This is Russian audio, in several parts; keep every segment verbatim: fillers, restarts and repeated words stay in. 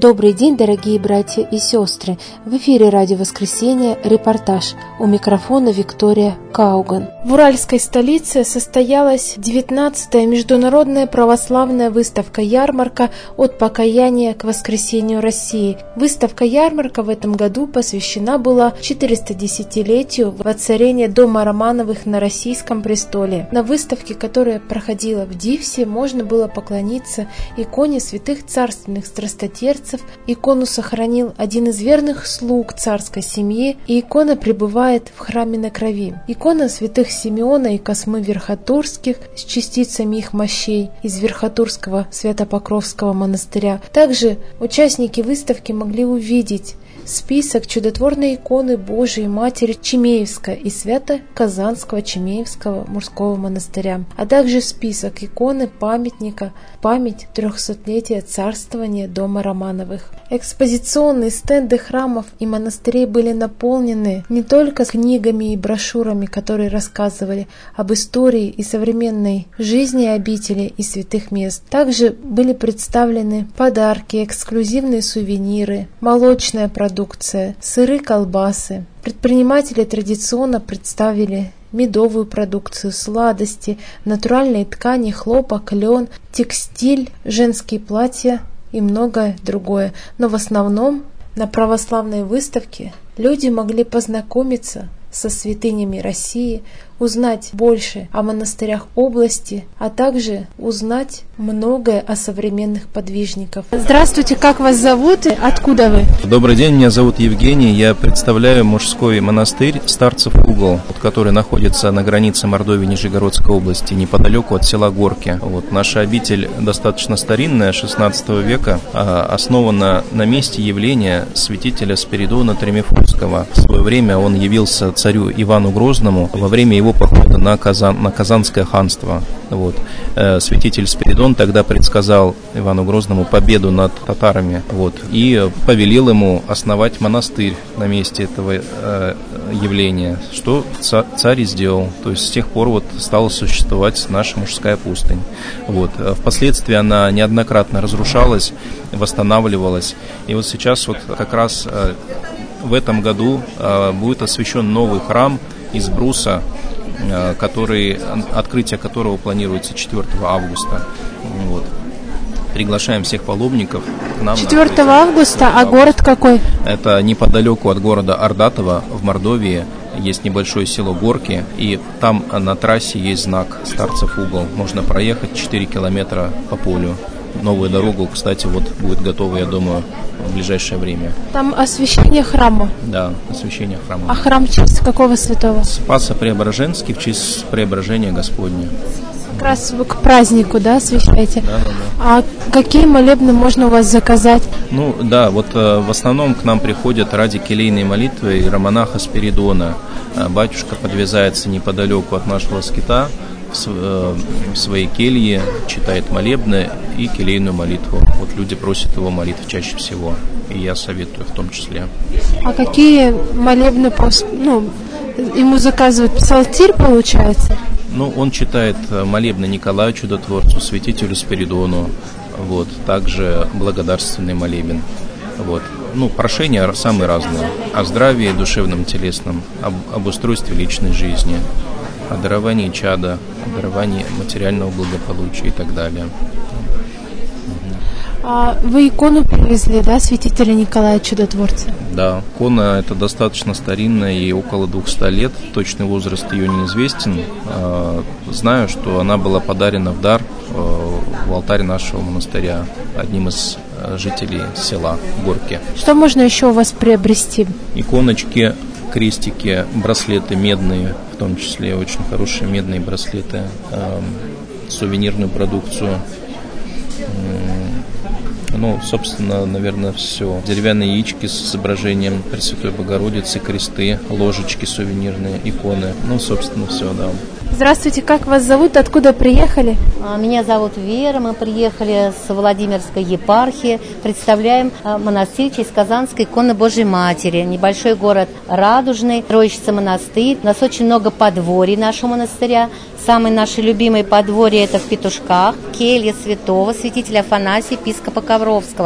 Добрый день, дорогие братья и сестры! В эфире Радио Воскресенье, репортаж. У микрофона Виктория Кауган. В уральской столице состоялась девятнадцатая международная православная выставка-ярмарка «От покаяния к воскресению России». Выставка-ярмарка в этом году посвящена была четыреста-десятилетию воцарения дома Романовых на российском престоле. На выставке, которая проходила в Дивсе, можно было поклониться иконе святых царственных страстотерцев. Икону сохранил один из верных слуг царской семьи, и икона пребывает в храме на крови. Икона святых Симеона и Космы Верхотурских с частицами их мощей из Верхотурского Свято-Покровского монастыря. Также участники выставки могли увидеть список чудотворной иконы Божией Матери Чимеевска и Свято-Казанского Чимеевского мужского монастыря, а также список иконы памятника память трехсотлетия царствования дома Романовых. Экспозиционные стенды храмов и монастырей были наполнены не только книгами и брошюрами, которые рассказывали об истории и современной жизни обителей и святых мест. Также были представлены подарки, эксклюзивные сувениры, молочная продукция, сыры, колбасы. Предприниматели традиционно представили медовую продукцию, сладости, натуральные ткани, хлопок, лен, текстиль, женские платья и многое другое. Но в основном на православной выставке люди могли познакомиться со святынями России, узнать больше о монастырях области, а также узнать многое о современных подвижниках. Здравствуйте, как вас зовут и откуда вы? Добрый день, меня зовут Евгений, я представляю мужской монастырь Старцев Угол, который находится на границе Мордовии и Нижегородской области, неподалеку от села Горки. Вот, наша обитель достаточно старинная, шестнадцатого века, основана на месте явления святителя Спиридона Тремифунского. В свое время он явился царю Ивану Грозному во время его похода на, Казан, на Казанское ханство. Вот. Святитель Спиридон тогда предсказал Ивану Грозному победу над татарами, вот, и повелел ему основать монастырь на месте этого э, явления, что царь и сделал. То есть с тех пор вот стала существовать наша мужская пустынь. Вот. Впоследствии она неоднократно разрушалась, восстанавливалась, и вот сейчас вот как раз э, в этом году э, будет освящен новый храм из бруса, который, открытие которого планируется четвёртого августа. Вот. Приглашаем всех паломников к нам. четвёртого августа, а город какой? Это неподалеку от города Ордатово в Мордовии. Есть небольшое село Горки, и там на трассе есть знак Старцев Угол. Можно проехать четыре километра по полю. Новую дорогу, кстати, вот будет готова, я думаю, в ближайшее время. Там освящение храма? Да, освящение храма. А храм в честь какого святого? Спасо-Преображенский, в честь Преображения Господня. Как раз вы к празднику, да, освящаете? Да, да, да. А какие молебны можно у вас заказать? Ну, да, вот э, в основном к нам приходят ради келейной молитвы иеромонаха Спиридона. Батюшка подвязается неподалеку от нашего скита, в своей келье, читает молебны и келейную молитву. Вот люди просят его молитв чаще всего, и я советую в том числе. А какие молебны, ну, ему заказывают? Псалтирь, получается? Ну, он читает молебны Николаю Чудотворцу, святителю Спиридону, вот, также благодарственный молебен. Вот. Ну, прошения самые разные. О здравии душевном, телесном, об, об устройстве личной жизни, о даровании чада, о даровании материального благополучия и так далее. А вы икону привезли, да, святителя Николая Чудотворца? Да, икона это достаточно старинная, ей около двухсот лет, точный возраст ее неизвестен. Знаю, что она была подарена в дар в алтарь нашего монастыря одним из жителей села Горки. Что можно еще у вас приобрести? Иконочки, крестики, браслеты медные, в том числе очень хорошие медные браслеты, э, сувенирную продукцию. Ну, собственно, наверное, все. Деревянные яички с изображением Пресвятой Богородицы, кресты, ложечки сувенирные, иконы. Ну, собственно, все, да. Здравствуйте, как вас зовут? Откуда приехали? Меня зовут Вера, мы приехали с Владимирской епархии, представляем монастырь в честь Казанской иконы Божьей Матери, небольшой город Радужный, Троичица монастырь. У нас очень много подворий нашего монастыря. Самые наши любимые подворья это в Петушках, келья святого святителя Афанасия, епископа Ковровского.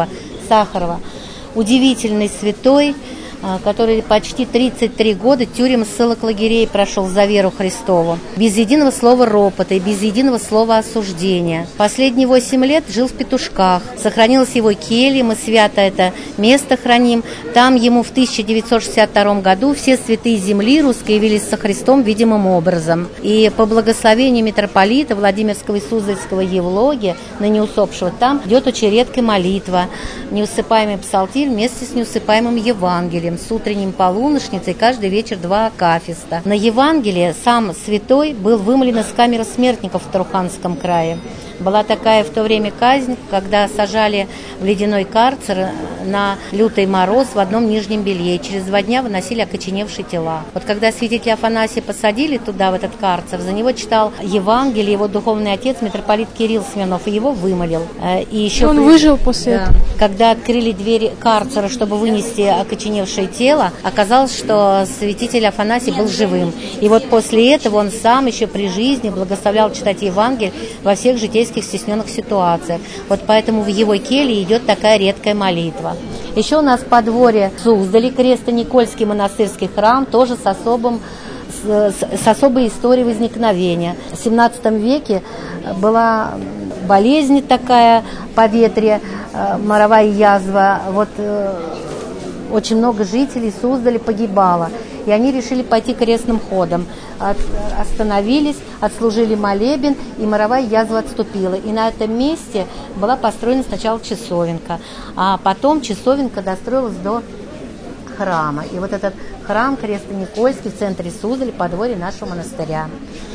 Сахарова. Удивительный святой, который почти тридцать три года тюрем и ссылок лагерей прошел за веру Христову. Без единого слова ропота и без единого слова осуждения. Последние восемь лет жил в Петушках. Сохранилась его келья, мы свято это место храним. Там ему в тысяча девятьсот шестьдесят втором году все святые земли русской явились со Христом видимым образом. И по благословению митрополита Владимирского и Суздальского Евлогия, ныне усопшего, там идет очень редкая молитва, неусыпаемый псалтирь вместе с неусыпаемым Евангелием, с утренним полуношницей, каждый вечер два акафиста. На Евангелие сам святой был вымолен из камеры смертников в Таруханском крае. Была такая в то время казнь, когда сажали в ледяной карцер на лютый мороз в одном нижнем белье. И через два дня выносили окоченевшие тела. Вот когда святителя Афанасия посадили туда, в этот карцер, за него читал Евангелие его духовный отец, митрополит Кирилл Смирнов, и его вымолил. И еще он при... выжил после да. этого? Когда открыли двери карцера, чтобы вынести окоченевшее тело, оказалось, что святитель Афанасий был живым. И вот после этого он сам еще при жизни благословлял читать Евангелие во всех житейских стесненных ситуациях. Вот поэтому в его келье идет такая редкая молитва. Еще у нас в подворье Суздали Крестово-Никольский монастырский храм, тоже с особым с, с особой историей возникновения. В семнадцатом веке была болезнь такая, поветрие, моровая язва. Вот очень много жителей Суздали погибало. И они решили пойти крестным ходом. От, остановились, отслужили молебен, и моровая язва отступила. И на этом месте была построена сначала часовенка, а потом часовенка достроилась до храма. И вот этот храм Крестово-Никольский в центре Суздали, подворье нашего монастыря.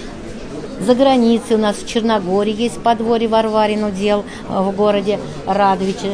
За границей у нас в Черногории есть подворье Варварин удел в городе Радовичи.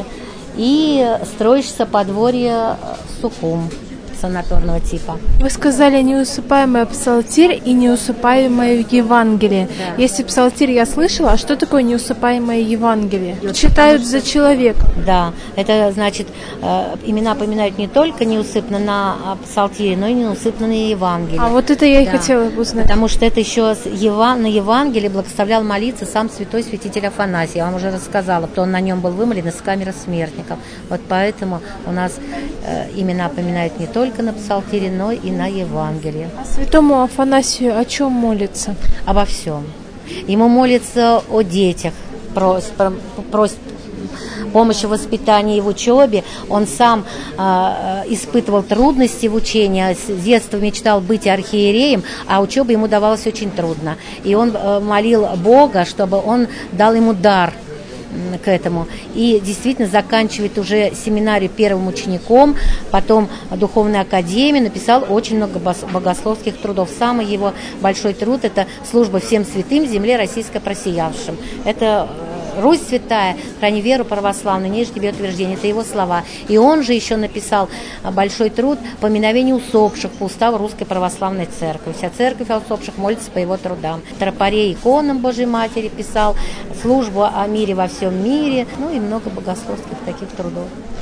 И строится подворье Сухум санаторного типа. Вы сказали неусыпаемый псалтирь и неусыпаемое Евангелие. Да. Если псалтирь я слышала, а что такое неусыпаемое Евангелие? Идет, читают за человека. Да, это значит, э, имена поминают не только неусыпно на псалтире, но и неусыпно на Евангелие. А вот это я и да. хотела узнать. Потому что это еще с Еван... на Евангелие благословлял молиться сам святой святитель Афанасий. Я вам уже рассказала, что он на нем был вымолен из камеры смертников. Вот поэтому у нас э, имена поминают не только только на псалтире, но и на Евангелие. А святому Афанасию о чем молится? Обо всем. Ему молится о детях, просит, просит помощи в воспитании и в учебе. Он сам э, испытывал трудности в учении, с детства мечтал быть архиереем, а учеба ему давалась очень трудно. И он э, молил Бога, чтобы он дал ему дар к этому. И действительно заканчивает уже семинарию первым учеником, потом духовной академии, написал очень много богословских трудов. Самый его большой труд – это «Служба всем святым, земле российской просиявшим». Это Русь святая, храни веру православную, не тебе утверждение. Это его слова. И он же еще написал большой труд «Поминовение усопших» по уставу Русской Православной Церкви. Вся церковь о усопших молится по его трудам. Тропарей иконам Божьей Матери писал, службу о мире во всем мире, ну и много богословских таких трудов.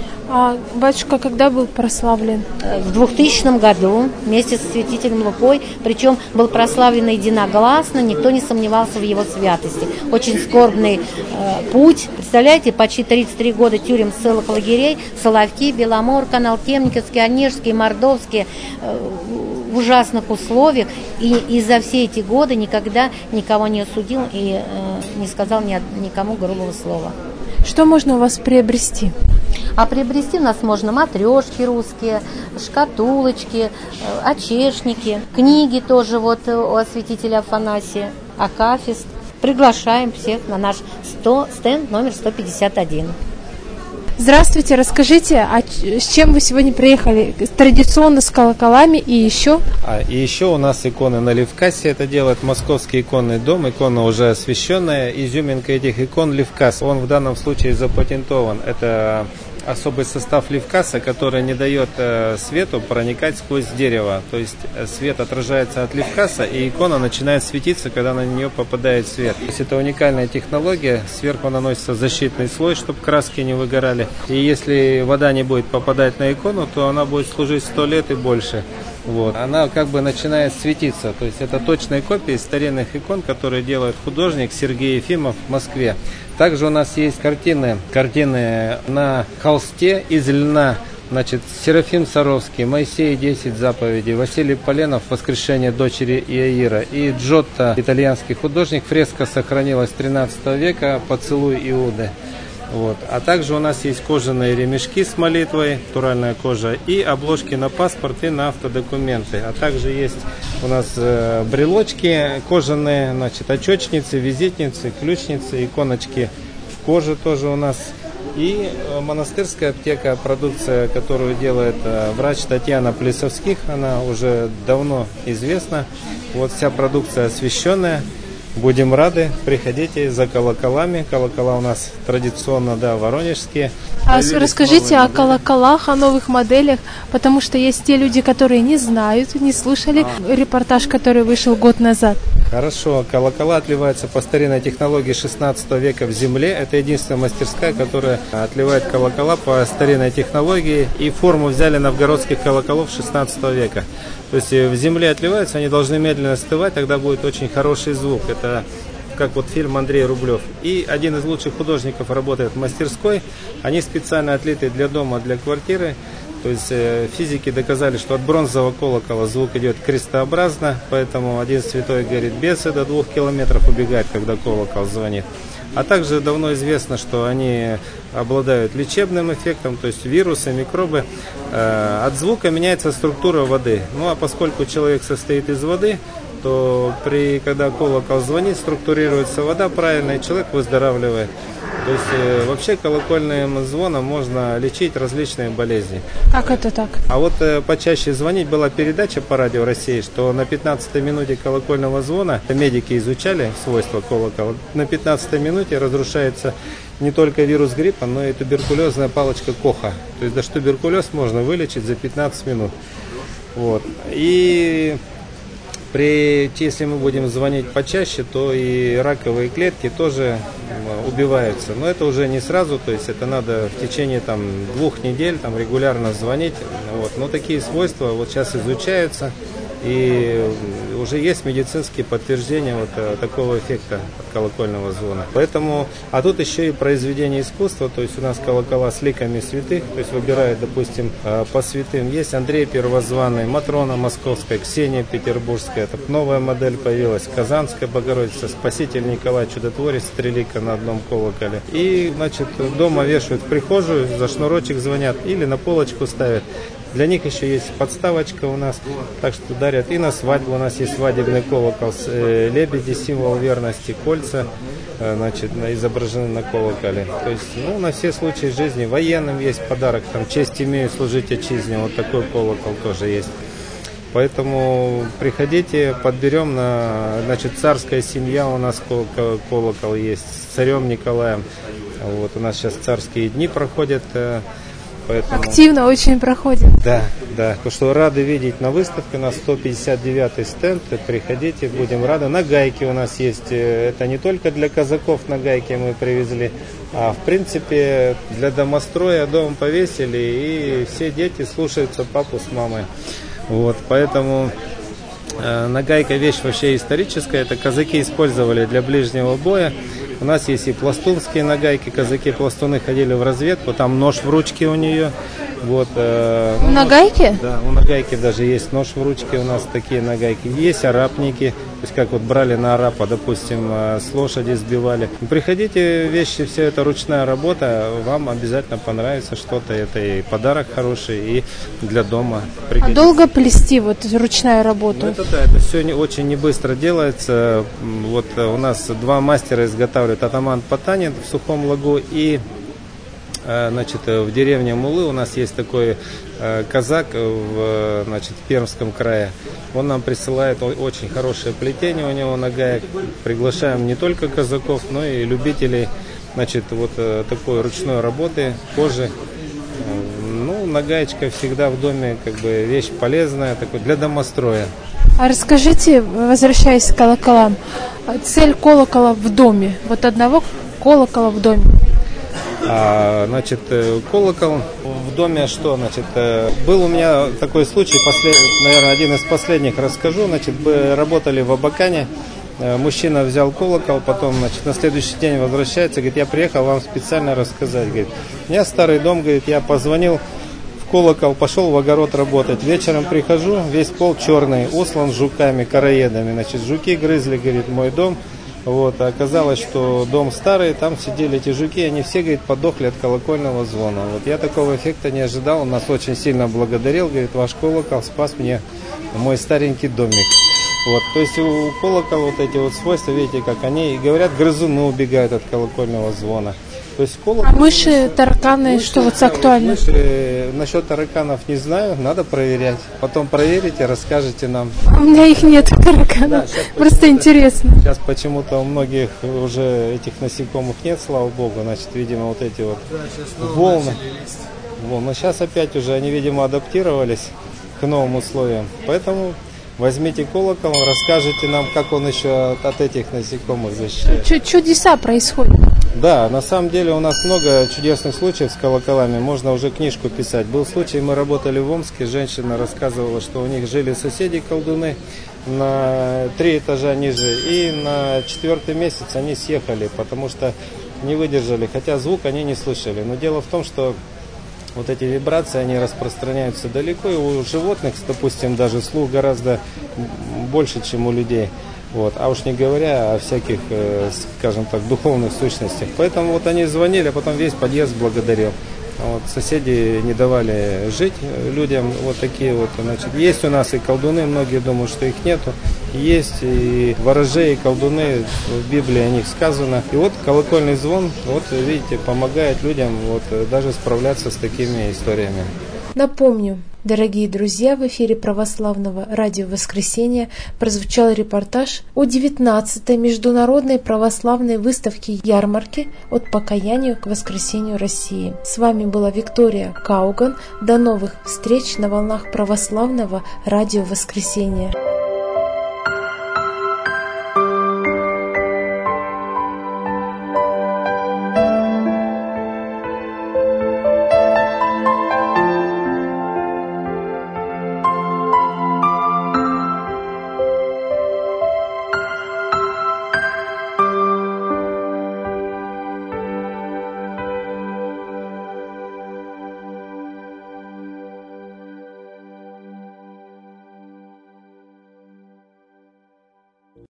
А батюшка когда был прославлен? В двухтысячном году вместе со святителем Лукой, причем был прославлен единогласно, никто не сомневался в его святости. Очень скорбный э, путь. Представляете, почти тридцать три года тюрем, ссылок, лагерей, Соловки, Беломор, канал Темниковский, Онежский, Мордовский, э, в ужасных условиях. И, и за все эти годы никогда никого не осудил и э, не сказал ни, никому грубого слова. Что можно у вас приобрести? А приобрести у нас можно матрешки русские, шкатулочки, очешники, книги тоже вот у святителя Афанасия, акафист. Приглашаем всех на наш сто, стенд номер сто пятьдесят один. Здравствуйте, расскажите, а с чем вы сегодня приехали? Традиционно с колоколами и еще? А, и еще у нас иконы на Левкасе, это делает Московский иконный дом, икона уже освященная. Изюминка этих икон Левкас, он в данном случае запатентован. Это особый состав Левкаса, который не дает э, свету проникать сквозь дерево. То есть э, свет отражается от Левкаса, и икона начинает светиться, когда на нее попадает свет. То есть это уникальная технология. Сверху наносится защитный слой, чтобы краски не выгорали. И если вода не будет попадать на икону, то она будет служить сто лет и больше. Вот. Она как бы начинает светиться. То есть это точные копии старинных икон, которые делает художник Сергей Ефимов в Москве. Также у нас есть картины, картины на холсте из льна. Значит, Серафим Саровский, Моисей десять заповедей, Василий Поленов «Воскрешение дочери Иаира» и Джотто, итальянский художник, фреска сохранилась тринадцатого века «Поцелуй Иуды». Вот. А также у нас есть кожаные ремешки с молитвой, натуральная кожа, и обложки на паспорт и на автодокументы. А также есть у нас э, брелочки кожаные, значит, очечницы, визитницы, ключницы, иконочки в коже тоже у нас. И монастырская аптека, продукция, которую делает врач Татьяна Плесовских, она уже давно известна. Вот вся продукция освященная. Будем рады, приходите за колоколами. Колокола у нас традиционно, да, воронежские. А расскажите о колоколах, о новых моделях, потому что есть те люди, которые не знают, не слушали а. репортаж, который вышел год назад. Хорошо, колокола отливаются по старинной технологии шестнадцатого века в земле. Это единственная мастерская, которая отливает колокола по старинной технологии. И форму взяли новгородских колоколов шестнадцатого века. То есть в земле отливаются, они должны медленно остывать, тогда будет очень хороший звук. Это как вот фильм Андрей Рублев. И один из лучших художников работает в мастерской. Они специально отлиты для дома, для квартиры. То есть э, физики доказали, что от бронзового колокола звук идет крестообразно, поэтому один святой говорит, бесы до двух километров убегают, когда колокол звонит. А также давно известно, что они обладают лечебным эффектом, то есть вирусы, микробы. Э, от звука меняется структура воды. Ну а поскольку человек состоит из воды, то при, когда колокол звонит, структурируется вода правильно, и человек выздоравливает. То есть э, вообще колокольным звоном можно лечить различные болезни. Как это так? А вот э, почаще звонить, была передача по радио России, что на пятнадцатой минуте колокольного звона, медики изучали свойства колокола, на пятнадцатой минуте разрушается не только вирус гриппа, но и туберкулезная палочка Коха. То есть даже туберкулез можно вылечить за пятнадцать минут. Вот. И При, если мы будем звонить почаще, то и раковые клетки тоже убиваются. Но это уже не сразу, то есть это надо в течение там, двух недель там, регулярно звонить. Вот. Но такие свойства вот сейчас изучаются, и уже есть медицинские подтверждения вот такого эффекта колокольного звона. Поэтому, а тут еще и произведение искусства, то есть у нас колокола с ликами святых, то есть выбирают, допустим, по святым. Есть Андрей Первозванный, Матрона Московская, Ксения Петербургская, это новая модель появилась, Казанская Богородица, Спаситель Николай Чудотворец, стрелика на одном колоколе. И, значит, дома вешают в прихожую, за шнурочек звонят или на полочку ставят. Для них еще есть подставочка у нас, так что дарят. И на свадьбу у нас есть свадебный колокол с э, лебеди, символ верности, кольца, э, значит, изображены на колоколе. То есть, ну, на все случаи жизни. Военным есть подарок, там, честь имею служить отчизне, вот такой колокол тоже есть. Поэтому приходите, подберем на, значит, царская семья у нас колокол, колокол есть, с царем Николаем. Вот, у нас сейчас царские дни проходят. Э, Поэтому... Активно очень проходит. Да, да. То, что рады видеть на выставке, у нас сто пятьдесят девятый стенд, приходите, будем рады. Нагайки у нас есть, это не только для казаков нагайки мы привезли, а в принципе для домостроя дом повесили, и все дети слушаются папу с мамой. Вот, поэтому э, нагайка вещь вообще историческая, это казаки использовали для ближнего боя. У нас есть и пластунские нагайки, казаки-пластуны ходили в разведку, там нож в ручке у нее. Вот, э, ну, нагайки? Нож, да, у нагайки даже есть нож в ручке, у нас такие нагайки. Есть арапники, то есть как вот брали на арапа, допустим, э, с лошади сбивали. Приходите, вещи, все это ручная работа, вам обязательно понравится что-то. Это и подарок хороший, и для дома. А долго плести вот ручная работа? Ну, это да, это все не, очень не быстро делается. Вот э, у нас два мастера изготавливают атаман Потанин в Сухом Лагу и... Значит, в деревне Мулы у нас есть такой э, казак в, значит, в Пермском крае. Он нам присылает очень хорошее плетение у него нагаек. Приглашаем не только казаков, но и любителей, значит, вот э, такой ручной работы, кожи. Ну, нагаечка всегда в доме как бы вещь полезная, такой для домостроя. А расскажите, возвращаясь к колоколам, цель колокола в доме, вот одного колокола в доме. А, значит, колокол в доме, что, значит, был у меня такой случай, послед... наверное, один из последних расскажу. Значит, мы работали в Абакане. Мужчина взял колокол, потом, значит, на следующий день возвращается, говорит, я приехал вам специально рассказать. Говорит, у меня старый дом, говорит, я позвонил в колокол, пошел в огород работать. Вечером прихожу, весь пол черный, услан жуками, короедами. Значит, жуки грызли, говорит, мой дом. Вот, а оказалось, что дом старый, там сидели эти жуки, они все, говорит, подохли от колокольного звона. Вот я такого эффекта не ожидал, он нас очень сильно благодарил, говорит, ваш колокол спас мне мой старенький домик. Вот, то есть у колокола вот эти вот свойства, видите, как они, и говорят, грызуны убегают от колокольного звона. То есть колокол... А мыши, тараканы, мыши, что вот актуально? Мыши, насчет тараканов не знаю, надо проверять. Потом проверите, расскажете нам. У меня их нет, тараканов, да, просто интересно. Сейчас почему-то у многих уже этих насекомых нет, слава богу, значит, видимо, вот эти вот да, волны. волны. Сейчас опять уже они, видимо, адаптировались к новым условиям. Поэтому... возьмите колокол, расскажите нам, как он еще от, от этих насекомых защищает. Чудеса происходят. Да, на самом деле у нас много чудесных случаев с колоколами. Можно уже книжку писать. Был случай, мы работали в Омске, женщина рассказывала, что у них жили соседи колдуны на три этажа ниже. И на четвертый месяц они съехали, потому что не выдержали, хотя звук они не слышали. Но дело в том, что вот эти вибрации, они распространяются далеко, и у животных, допустим, даже слух гораздо больше, чем у людей. Вот. А уж не говоря о всяких, скажем так, духовных сущностях. Поэтому вот они звонили, а потом весь подъезд благодарил. Вот. Соседи не давали жить людям вот такие вот. Значит, есть у нас и колдуны, многие думают, что их нету. Есть и ворожеи, и колдуны, в Библии о них сказано. И вот колокольный звон, вот видите, помогает людям вот даже справляться с такими историями. Напомню, дорогие друзья, в эфире православного радио «Воскресенье» прозвучал репортаж о девятнадцатой международной православной выставке ярмарки «От покаяния к воскресению России». С вами была Виктория Кауган. До новых встреч на волнах православного радио «Воскресенье».